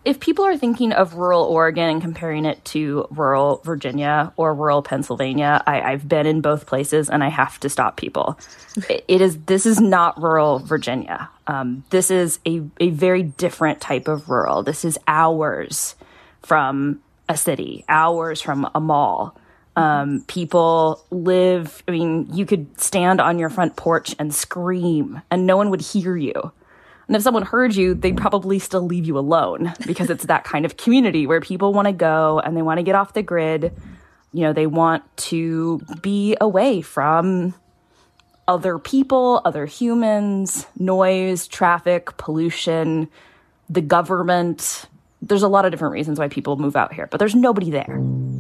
if people are thinking of rural Oregon and comparing it to rural Virginia or rural Pennsylvania, I've been in both places and I have to stop people. This is not rural Virginia. This is a very different type of rural. This is hours from a city, hours from a mall. People live, you could stand on your front porch and scream and no one would hear you. And if someone heard you, they'd probably still leave you alone because it's that kind of community where people want to go and they want to get off the grid. They want to be away from other people, other humans, noise, traffic, pollution, the government. There's a lot of different reasons why people move out here, but there's nobody there.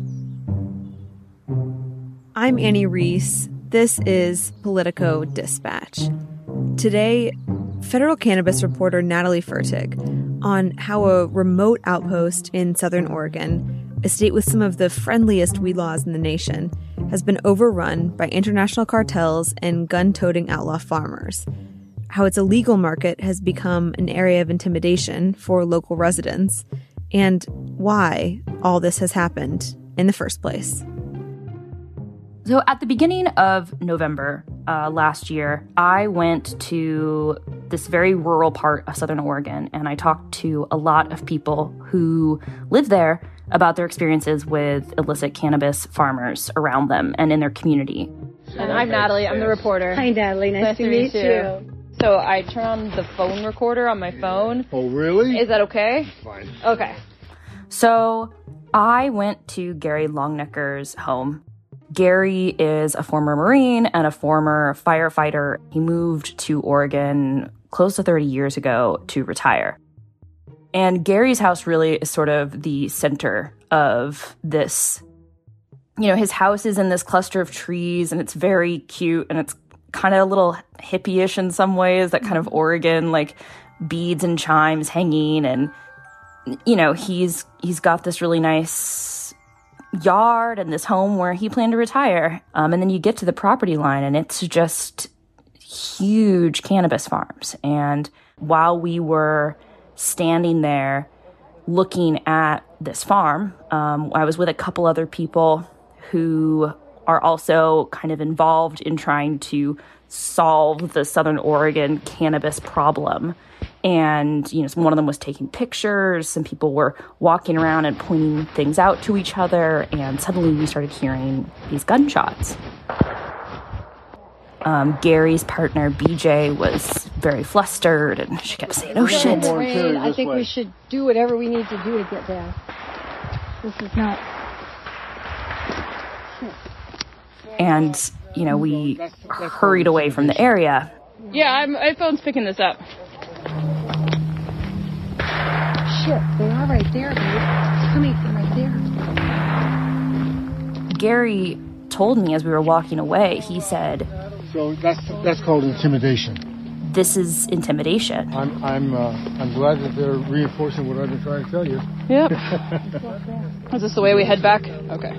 I'm Annie Reese. This is Politico Dispatch. Today, federal cannabis reporter Natalie Fertig on how a remote outpost in southern Oregon, a state with some of the friendliest weed laws in the nation, has been overrun by international cartels and gun-toting outlaw farmers. How its illegal market has become an area of intimidation for local residents, and why all this has happened in the first place. So at the beginning of November last year, I went to this very rural part of Southern Oregon, and I talked to a lot of people who live there about their experiences with illicit cannabis farmers around them and in their community. And I'm Natalie. I'm the reporter. Hi, Natalie. Nice to meet you. So I turn on the phone recorder on my phone. Oh, really? Is that okay? Fine. Okay. So I went to Gary Longnecker's home. Gary is a former Marine and a former firefighter. He moved to Oregon close to 30 years ago to retire. And Gary's house really is sort of the center of this. His house is in this cluster of trees, and it's very cute, and it's kind of a little hippie-ish in some ways, that kind of Oregon, like beads and chimes hanging. And, he's got this really nice yard and this home where he planned to retire. And then you get to the property line and it's just huge cannabis farms. And while we were standing there looking at this farm, I was with a couple other people who are also kind of involved in trying to solve the Southern Oregon cannabis problem. And, one of them was taking pictures. Some people were walking around and pointing things out to each other. And suddenly we started hearing these gunshots. Gary's partner, BJ, was very flustered and she kept saying, "Oh, shit." I think we should do whatever we need to do to get there. This is not... And, we hurried away from the area. Yeah, my phone's picking this up. Shit, they are right there, babe. It's coming from right there. Gary told me as we were walking away, he said... So that's called intimidation. This is intimidation. I'm glad that they're reinforcing what I've been trying to tell you. Yep. Is this the way we head back? Okay.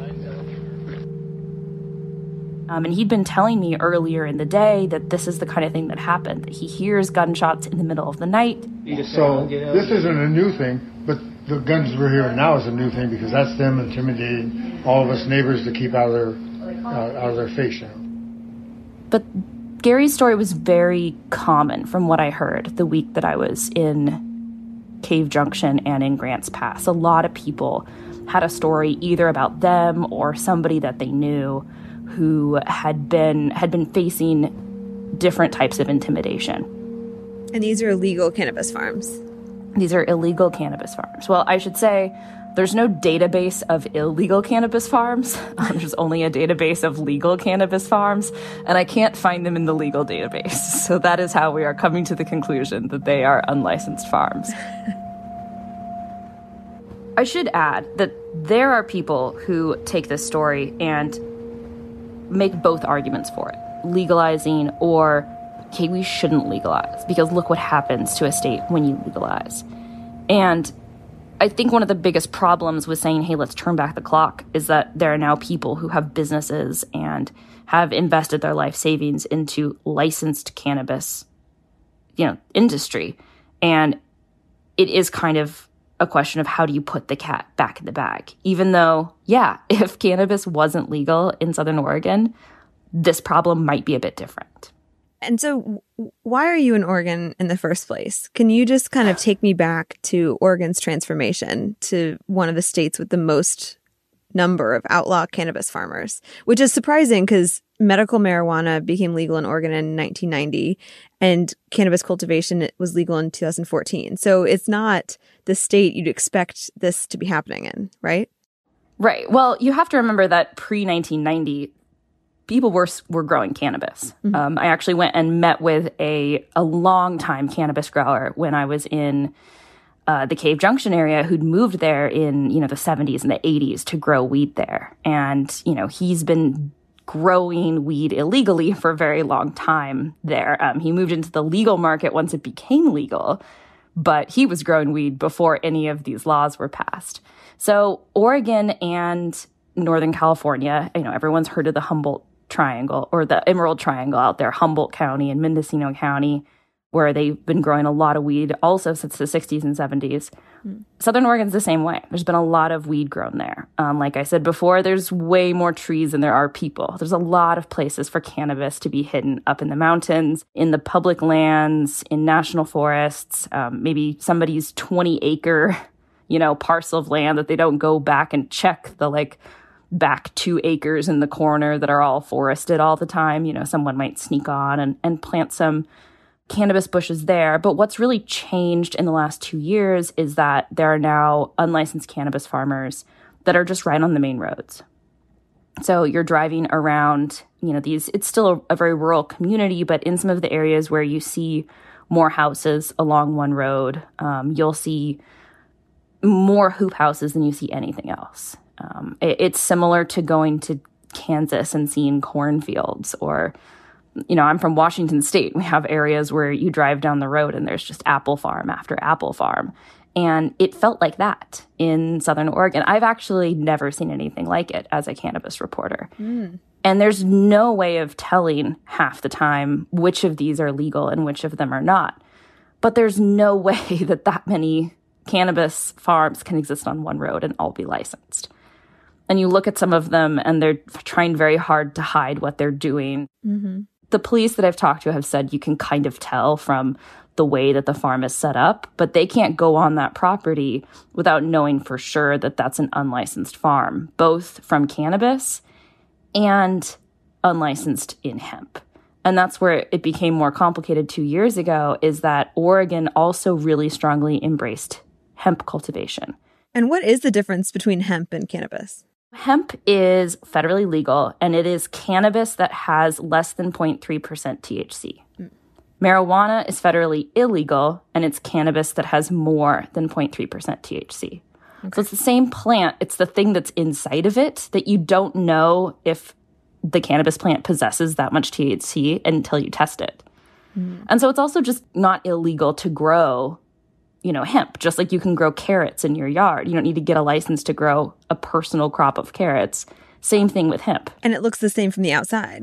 And he'd been telling me earlier in the day that this is the kind of thing that happened, that he hears gunshots in the middle of the night. So this isn't a new thing, but the guns we're hearing now is a new thing because that's them intimidating all of us neighbors to keep out of their face. But Gary's story was very common from what I heard the week that I was in Cave Junction and in Grants Pass. A lot of people had a story either about them or somebody that they knew who had been facing different types of intimidation. And these are illegal cannabis farms. These are illegal cannabis farms. Well, I should say there's no database of illegal cannabis farms. There's only a database of legal cannabis farms, and I can't find them in the legal database. So that is how we are coming to the conclusion that they are unlicensed farms. I should add that there are people who take this story and make both arguments for it. Legalizing or, okay, we shouldn't legalize because look what happens to a state when you legalize. And I think one of the biggest problems with saying, hey, let's turn back the clock is that there are now people who have businesses and have invested their life savings into licensed cannabis, industry. And it is kind of a question of how do you put the cat back in the bag? Even though, yeah, if cannabis wasn't legal in Southern Oregon, this problem might be a bit different. And so why are you in Oregon in the first place? Can you just kind of take me back to Oregon's transformation to one of the states with the most number of outlaw cannabis farmers, which is surprising because medical marijuana became legal in Oregon in 1990 and cannabis cultivation was legal in 2014. So it's not the state you'd expect this to be happening in, right? Right. Well, you have to remember that pre-1990, people were growing cannabis. Mm-hmm. I actually went and met with a long-time cannabis grower when I was in the Cave Junction area who'd moved there in, the 70s and the 80s to grow weed there. And, he's been growing weed illegally for a very long time there. He moved into the legal market once it became legal, but he was growing weed before any of these laws were passed. So Oregon and Northern California, everyone's heard of the Humboldt Triangle or the Emerald Triangle out there, Humboldt County and Mendocino County, where they've been growing a lot of weed also since the 60s and 70s. Southern Oregon's the same way. There's been a lot of weed grown there. Like I said before, there's way more trees than there are people. There's a lot of places for cannabis to be hidden up in the mountains, in the public lands, in national forests, maybe somebody's 20-acre, parcel of land that they don't go back and check the, back 2 acres in the corner that are all forested all the time. Someone might sneak on and plant some cannabis bushes there. But what's really changed in the last 2 years is that there are now unlicensed cannabis farmers that are just right on the main roads. So you're driving around, it's still a very rural community, but in some of the areas where you see more houses along one road, you'll see more hoop houses than you see anything else. It's similar to going to Kansas and seeing cornfields, or I'm from Washington State. We have areas where you drive down the road and there's just apple farm after apple farm. And it felt like that in Southern Oregon. I've actually never seen anything like it as a cannabis reporter. And there's no way of telling half the time which of these are legal and which of them are not. But there's no way that many cannabis farms can exist on one road and all be licensed. And you look at some of them and they're trying very hard to hide what they're doing. Mm-hmm. The police that I've talked to have said you can kind of tell from the way that the farm is set up, but they can't go on that property without knowing for sure that that's an unlicensed farm, both from cannabis and unlicensed in hemp. And that's where it became more complicated 2 years ago, is that Oregon also really strongly embraced hemp cultivation. And what is the difference between hemp and cannabis? Hemp is federally legal, and it is cannabis that has less than 0.3% THC. Marijuana is federally illegal, and it's cannabis that has more than 0.3% THC. Okay. So it's the same plant. It's the thing that's inside of it that you don't know if the cannabis plant possesses that much THC until you test it. And so it's also just not illegal to grow hemp, just like you can grow carrots in your yard. You don't need to get a license to grow a personal crop of carrots. Same thing with hemp. And it looks the same from the outside.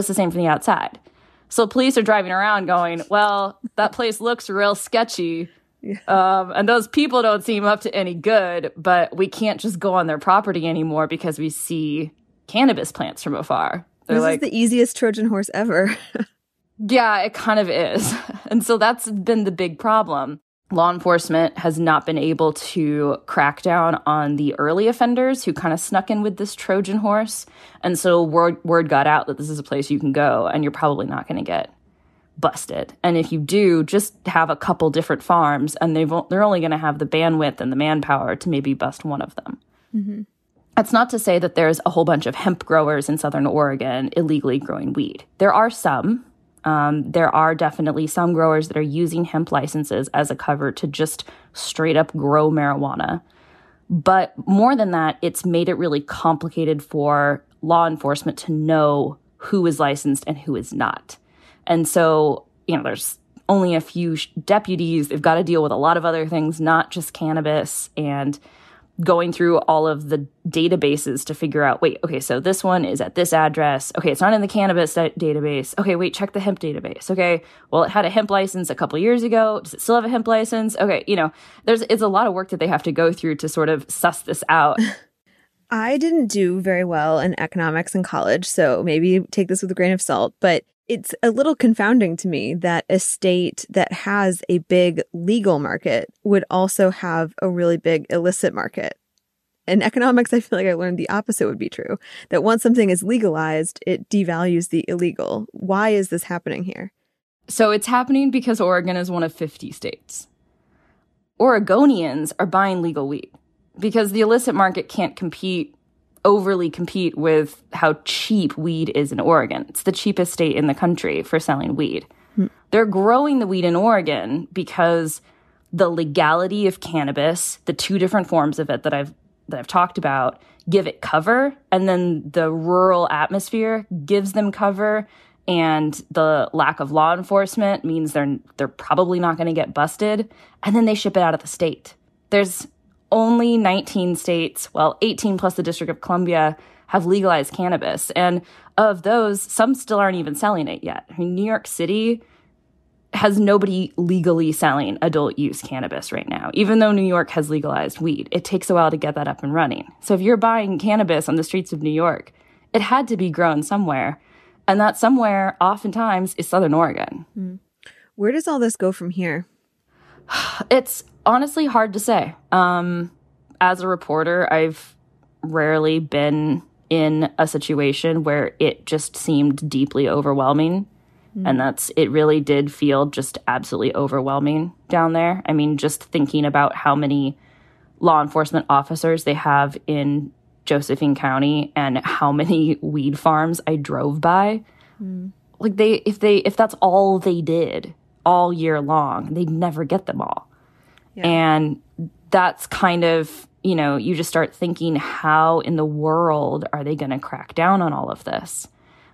So police are driving around going, well, that place looks real sketchy. Yeah. And those people don't seem up to any good, but we can't just go on their property anymore because we see cannabis plants from afar. This is the easiest Trojan horse ever. Yeah, it kind of is. And so that's been the big problem. Law enforcement has not been able to crack down on the early offenders who kind of snuck in with this Trojan horse. And so word got out that this is a place you can go and you're probably not going to get busted. And if you do, just have a couple different farms and they're only going to have the bandwidth and the manpower to maybe bust one of them. Mm-hmm. That's not to say that there's a whole bunch of hemp growers in Southern Oregon illegally growing weed. There are some. There are definitely some growers that are using hemp licenses as a cover to just straight up grow marijuana. But more than that, it's made it really complicated for law enforcement to know who is licensed and who is not. And so, there's only a few deputies. They've got to deal with a lot of other things, not just cannabis. And going through all of the databases to figure out, wait, okay, so this one is at this address. Okay, it's not in the cannabis database. Okay, wait, check the hemp database. Okay, well, it had a hemp license a couple years ago. Does it still have a hemp license? Okay, it's a lot of work that they have to go through to sort of suss this out. I didn't do very well in economics in college, so maybe take this with a grain of salt, but it's a little confounding to me that a state that has a big legal market would also have a really big illicit market. In economics, I feel like I learned the opposite would be true, that once something is legalized, it devalues the illegal. Why is this happening here? So it's happening because Oregon is one of 50 states. Oregonians are buying legal weed because the illicit market can't overly compete with how cheap weed is in Oregon. It's the cheapest state in the country for selling weed. They're growing the weed in Oregon because the legality of cannabis, the two different forms of it that I've talked about, give it cover, and then the rural atmosphere gives them cover, and the lack of law enforcement means they're probably not going to get busted, and then they ship it out of the state. There's only 19 states, 18 plus the District of Columbia, have legalized cannabis. And of those, some still aren't even selling it yet. I mean, New York City has nobody legally selling adult use cannabis right now, even though New York has legalized weed. It takes a while to get that up and running. So if you're buying cannabis on the streets of New York, it had to be grown somewhere. And that somewhere oftentimes is Southern Oregon. Where does all this go from here? It's honestly hard to say. As a reporter, I've rarely been in a situation where it just seemed deeply overwhelming. And it really did feel just absolutely overwhelming down there. I mean, just thinking about how many law enforcement officers they have in Josephine County and how many weed farms I drove by. Like if that's all they did all year long, they'd never get them all. Yeah. And that's kind of, you just start thinking, how in the world are they going to crack down on all of this?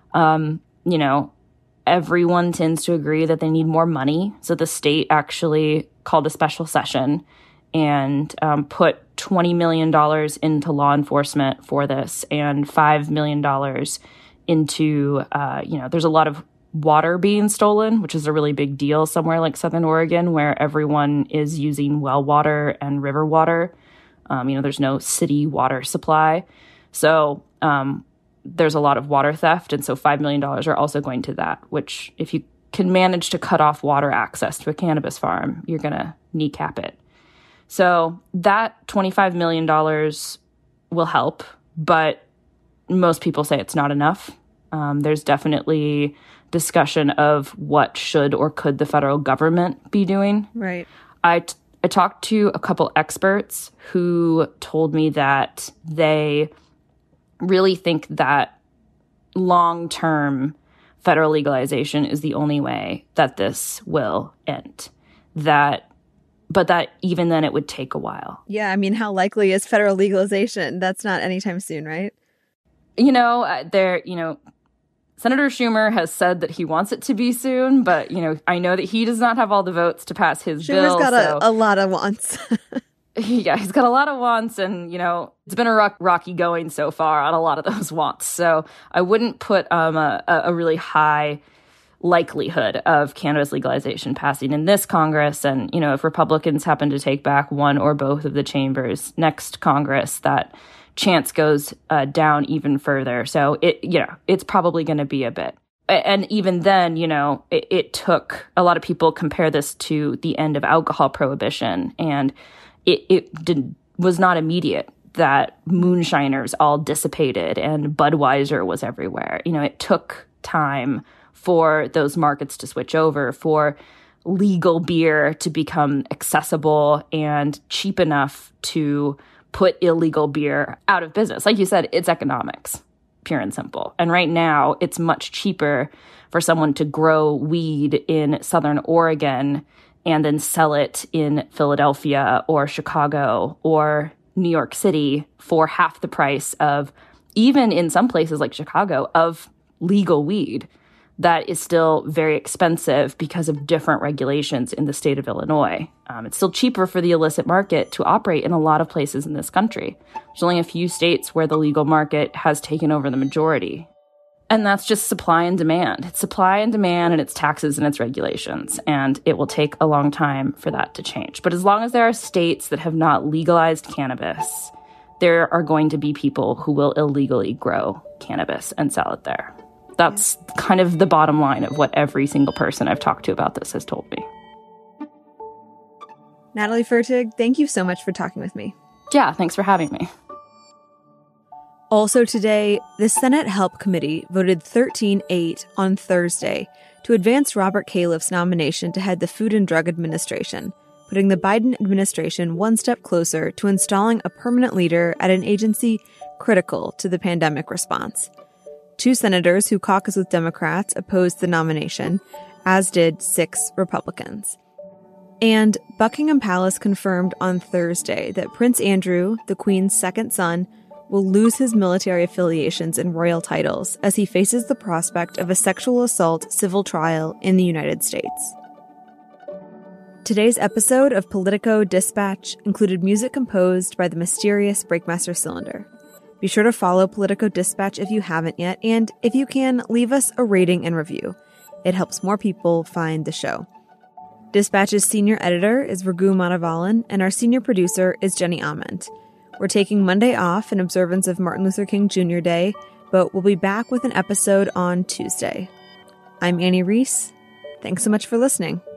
Everyone tends to agree that they need more money. So the state actually called a special session and put $20 million into law enforcement for this and $5 million into, there's a lot of water being stolen, which is a really big deal somewhere like Southern Oregon, where everyone is using well water and river water. There's no city water supply. So there's a lot of water theft. And so $5 million are also going to that, which if you can manage to cut off water access to a cannabis farm, you're going to kneecap it. So that $25 million will help, but most people say it's not enough. There's definitely discussion of what should or could the federal government be doing. Right. I talked to a couple experts who told me that they really think that long-term federal legalization is the only way that this will end. But that even then it would take a while. Yeah, I mean, how likely is federal legalization? That's not anytime soon, right? Senator Schumer has said that he wants it to be soon, but, I know that he does not have all the votes to pass his bill. Schumer's got a lot of wants. Yeah, he's got a lot of wants, and, it's been a rocky going so far on a lot of those wants. So I wouldn't put a really high likelihood of cannabis legalization passing in this Congress. And, if Republicans happen to take back one or both of the chambers next Congress, that chance goes down even further. So it's probably going to be a bit. And even then, it took, a lot of people compare this to the end of alcohol prohibition, and it was not immediate that moonshiners all dissipated and Budweiser was everywhere. It took time for those markets to switch over, for legal beer to become accessible and cheap enough to put illegal beer out of business. Like you said, it's economics, pure and simple. And right now, it's much cheaper for someone to grow weed in Southern Oregon and then sell it in Philadelphia or Chicago or New York City for half the price of, even in some places like Chicago, of legal weed that is still very expensive because of different regulations in the state of Illinois. It's still cheaper for the illicit market to operate in a lot of places in this country. There's only a few states where the legal market has taken over the majority. And that's just supply and demand. It's supply and demand, and it's taxes and it's regulations. And it will take a long time for that to change. But as long as there are states that have not legalized cannabis, there are going to be people who will illegally grow cannabis and sell it there. That's kind of the bottom line of what every single person I've talked to about this has told me. Natalie Fertig, thank you so much for talking with me. Yeah, thanks for having me. Also today, the Senate Help Committee voted 13-8 on Thursday to advance Robert Califf's nomination to head the Food and Drug Administration, putting the Biden administration one step closer to installing a permanent leader at an agency critical to the pandemic response. 2 senators who caucus with Democrats opposed the nomination, as did 6 Republicans. And Buckingham Palace confirmed on Thursday that Prince Andrew, the Queen's second son, will lose his military affiliations and royal titles as he faces the prospect of a sexual assault civil trial in the United States. Today's episode of Politico Dispatch included music composed by the mysterious Breakmaster Cylinder. Be sure to follow Politico Dispatch if you haven't yet, and if you can, leave us a rating and review. It helps more people find the show. Dispatch's senior editor is Raghu Madhavan, and our senior producer is Jenny Ament. We're taking Monday off in observance of Martin Luther King Jr. Day, but we'll be back with an episode on Tuesday. I'm Annie Reese. Thanks so much for listening.